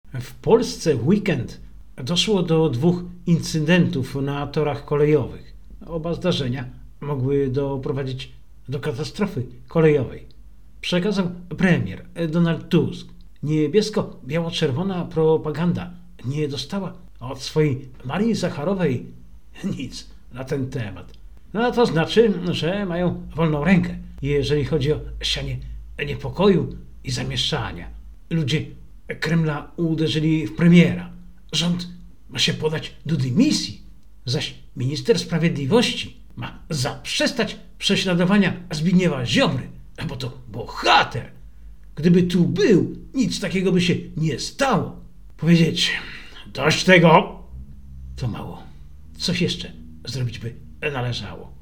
W Polsce w weekend doszło do 2 incydentów na torach kolejowych. Oba zdarzenia mogły doprowadzić do katastrofy kolejowej. Przekazał premier Donald Tusk. Niebiesko-biało-czerwona propaganda nie dostała od swojej Marii Zacharowej nic na ten temat. No to znaczy, że mają wolną rękę, jeżeli chodzi o sianie niepokoju i zamieszania. Ludzie Kremla uderzyli w premiera. Rząd ma się podać do dymisji, zaś minister sprawiedliwości ma zaprzestać prześladowania Zbigniewa Ziobry, bo to bohater. Gdyby tu był, nic takiego by się nie stało. Powiedzieć, dość tego, to mało. Coś jeszcze zrobić by należało.